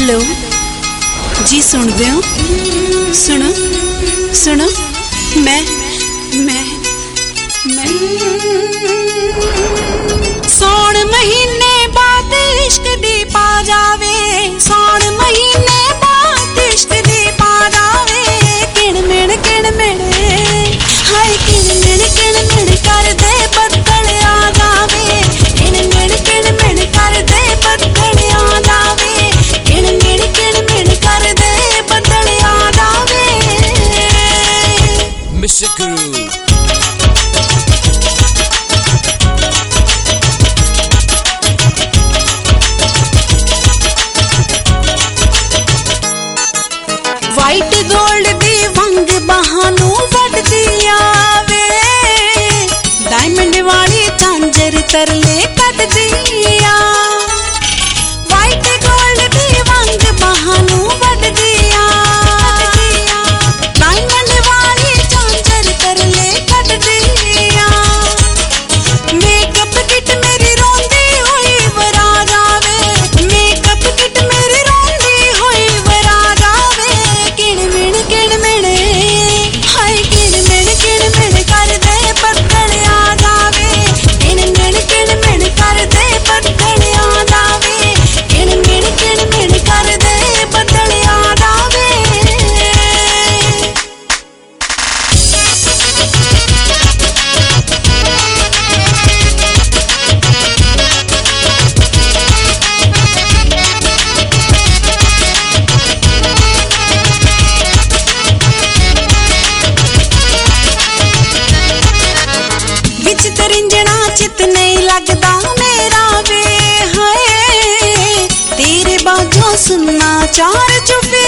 Hello जी, सुन दे हो? सुनो सुनो, मैं सौण महीने बाद इश्क दी पा जावे, सौण महीने बाद इश्क दी पा जावे। किण मिण हाय किण मिण कर दे बदल आ जावे। किण मिण कर दे बदल आ जावे। किण मिण कर दे बदल आ जावे। Mr. Guru वाइट गोल्ड दी वंग बहानू वट दिया वे, डायमंड वाली झांझर तरले कट दिया। वाइट गोल्ड दी वंग बहानू वट दिया, डायमंड वाली झांझर तरले कट दिया। मेकअप किट मेरी रोंदी हुई वरा जावे, मेकअप किट मेरी रोंदी हुई वरा जावे। किण मिण हाय किण मिण कर दे बदल आ जावे। किण मिण कर दे बदल आ जावे। किण मिण कर दे बदल आ जावे। विच तरिंजना चित नहीं लगदा मेरा वे, हाय तेरे बाजों सुनना चार चुपे